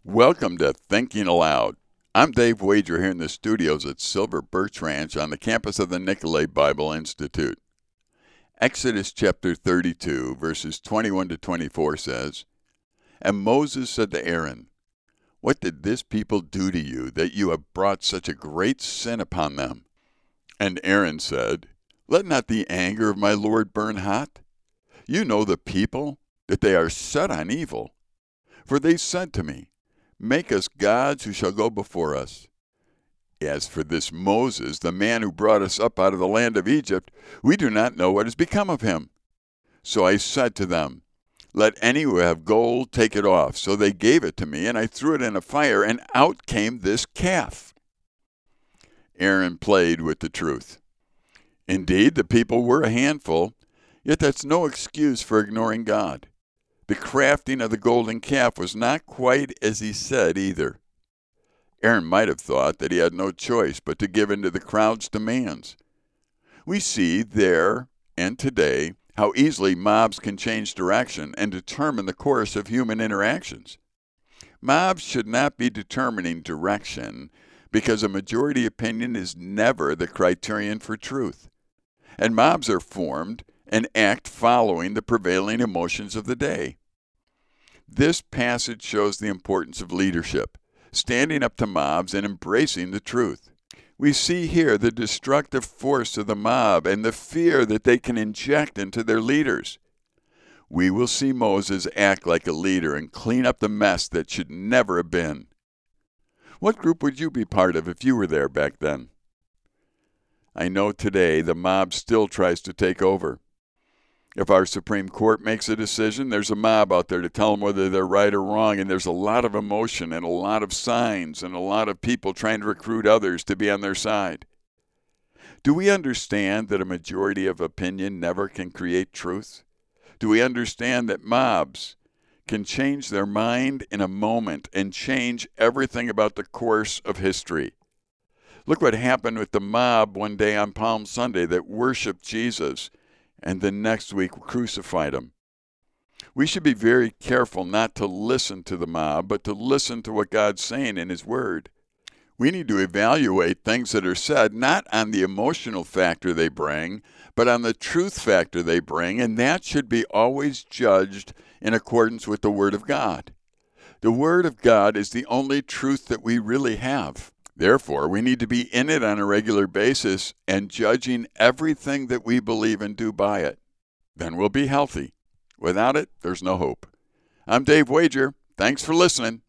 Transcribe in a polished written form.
Welcome to Thinking Aloud. I'm Dave Wager here in the studios at Silver Birch Ranch on the campus of the Nicolet Bible Institute. Exodus chapter 32, verses 21 to 24 says, "And Moses said to Aaron, 'What did this people do to you, that you have brought such a great sin upon them?' And Aaron said, 'Let not the anger of my Lord burn hot. You know the people, that they are set on evil. For they said to me, Make us gods who shall go before us. As for this Moses, the man who brought us up out of the land of Egypt, we do not know what has become of him.' So I said to them, Let any who have gold take it off. So they gave it to me, and I threw it in a fire, and out came this calf." Aaron played with the truth. Indeed, the people were a handful, yet that's no excuse for ignoring God. The crafting of the golden calf was not quite as he said either. Aaron might have thought that he had no choice but to give in to the crowd's demands. We see there and today how easily mobs can change direction and determine the course of human interactions. Mobs should not be determining direction because a majority opinion is never the criterion for truth. And mobs are formed and act following the prevailing emotions of the day. This passage shows the importance of leadership, standing up to mobs and embracing the truth. We see here the destructive force of the mob and the fear that they can inject into their leaders. We will see Moses act like a leader and clean up the mess that should never have been. What group would you be part of if you were there back then? I know today the mob still tries to take over. If our Supreme Court makes a decision, there's a mob out there to tell them whether they're right or wrong, and there's a lot of emotion and a lot of signs and a lot of people trying to recruit others to be on their side. Do we understand that a majority of opinion never can create truth? Do we understand that mobs can change their mind in a moment and change everything about the course of history? Look what happened with the mob one day on Palm Sunday that worshiped Jesus, and the next week crucified him. We should be very careful not to listen to the mob, but to listen to what God's saying in His Word. We need to evaluate things that are said not on the emotional factor they bring, but on the truth factor they bring, and that should be always judged in accordance with the Word of God. The Word of God is the only truth that we really have. Therefore, we need to be in it on a regular basis and judging everything that we believe and do by it. Then we'll be healthy. Without it, there's no hope. I'm Dave Wager. Thanks for listening.